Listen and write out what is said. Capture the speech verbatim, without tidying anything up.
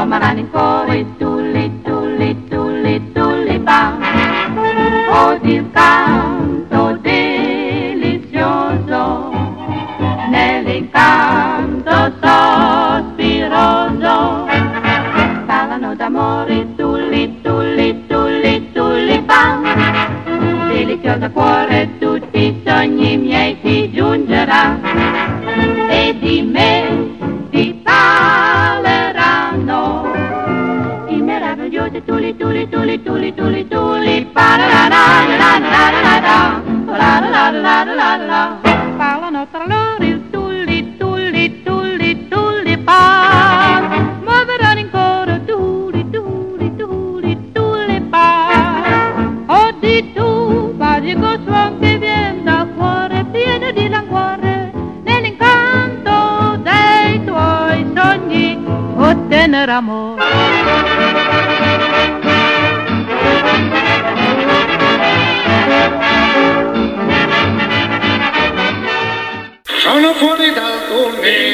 malincuore, tulli, tulli, tulli, tulipan. Oh, il canto delizioso, nell'incanto sospiroso, parlano d'amore, tulli, tulli, tulli, tulipan. Delizioso cuore, tutti i sogni miei ti giungerà, e di me ti parleranno i meravigliosi tuli, tuli, tuli, tuli, tuli, tuli, parlano tra loro il tulli, tulli, tulli, tulipan, muoveranno in coro tuli, tuli, tuli, tulipan. Oh, di tu, magico suon che vien dal cuore pieno di languore, nell'incanto dei tuoi sogni, oh tenero amore. Sono fuori dal convento